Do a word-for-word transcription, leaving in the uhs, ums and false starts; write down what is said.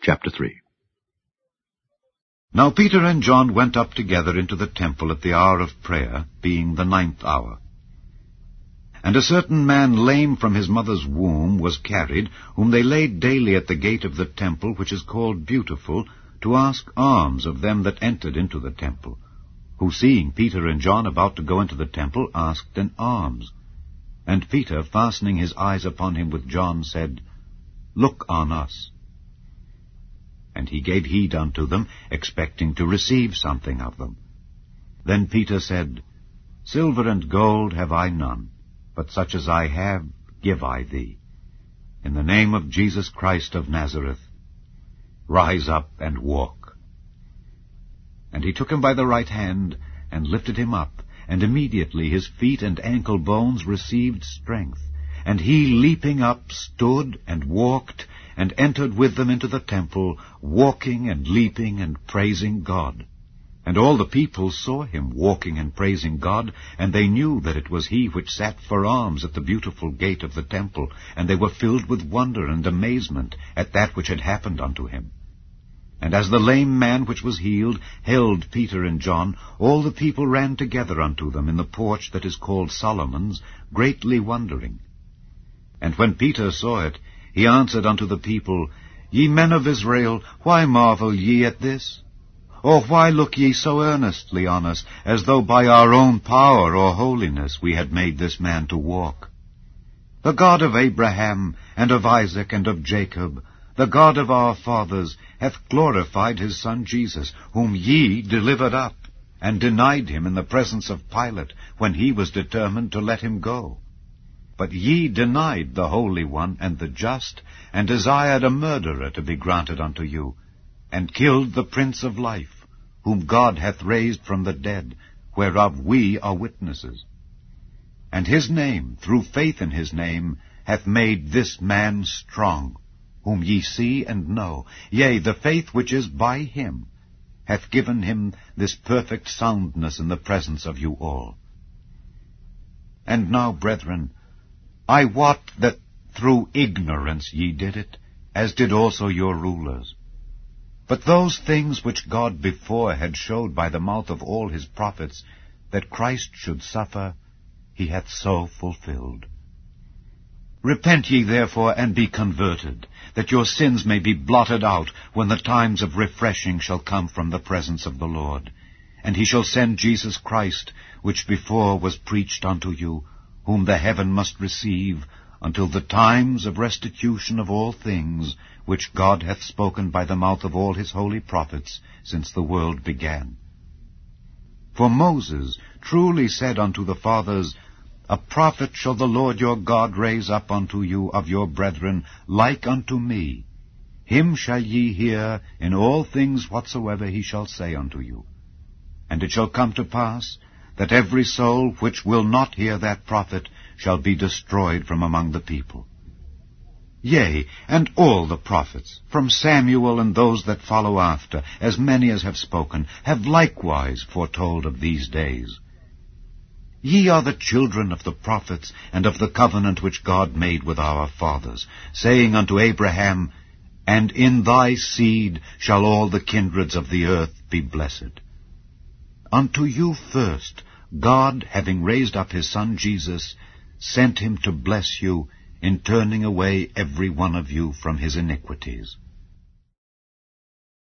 Chapter three. Now Peter and John went up together into the temple at the hour of prayer, being the ninth hour. And a certain man lame from his mother's womb was carried, whom they laid daily at the gate of the temple, which is called Beautiful, to ask alms of them that entered into the temple, who, seeing Peter and John about to go into the temple, asked an alms. And Peter, fastening his eyes upon him with John, said, Look on us. And he gave heed unto them, expecting to receive something of them. Then Peter said, Silver and gold have I none, but such as I have give I thee. In the name of Jesus Christ of Nazareth, rise up and walk. And he took him by the right hand, and lifted him up, and immediately his feet and ankle bones received strength. And he, leaping up, stood and walked, and entered with them into the temple, walking and leaping and praising God. And all the people saw him walking and praising God, and they knew that it was he which sat for alms at the Beautiful gate of the temple, and they were filled with wonder and amazement at that which had happened unto him. And as the lame man which was healed held Peter and John, all the people ran together unto them in the porch that is called Solomon's, greatly wondering. And when Peter saw it, he answered unto the people, Ye men of Israel, why marvel ye at this? Or why look ye so earnestly on us, as though by our own power or holiness we had made this man to walk? The God of Abraham, and of Isaac, and of Jacob, the God of our fathers, hath glorified his Son Jesus, whom ye delivered up, and denied him in the presence of Pilate, when he was determined to let him go. But ye denied the Holy One and the Just, and desired a murderer to be granted unto you, and killed the Prince of Life, whom God hath raised from the dead, whereof we are witnesses. And his name, through faith in his name, hath made this man strong, whom ye see and know. Yea, the faith which is by him hath given him this perfect soundness in the presence of you all. And now, brethren, I wot that through ignorance ye did it, as did also your rulers. But those things which God before had showed by the mouth of all his prophets, that Christ should suffer, he hath so fulfilled. Repent ye therefore, and be converted, that your sins may be blotted out, when the times of refreshing shall come from the presence of the Lord. And he shall send Jesus Christ, which before was preached unto you, whom the heaven must receive, until the times of restitution of all things, which God hath spoken by the mouth of all his holy prophets, since the world began. For Moses truly said unto the fathers, A prophet shall the Lord your God raise up unto you of your brethren, like unto me. Him shall ye hear in all things whatsoever he shall say unto you. And it shall come to pass, that every soul which will not hear that prophet shall be destroyed from among the people. Yea, and all the prophets, from Samuel and those that follow after, as many as have spoken, have likewise foretold of these days. Ye are the children of the prophets, and of the covenant which God made with our fathers, saying unto Abraham, And in thy seed shall all the kindreds of the earth be blessed. Unto you first, God, having raised up his Son Jesus, sent him to bless you, in turning away every one of you from his iniquities.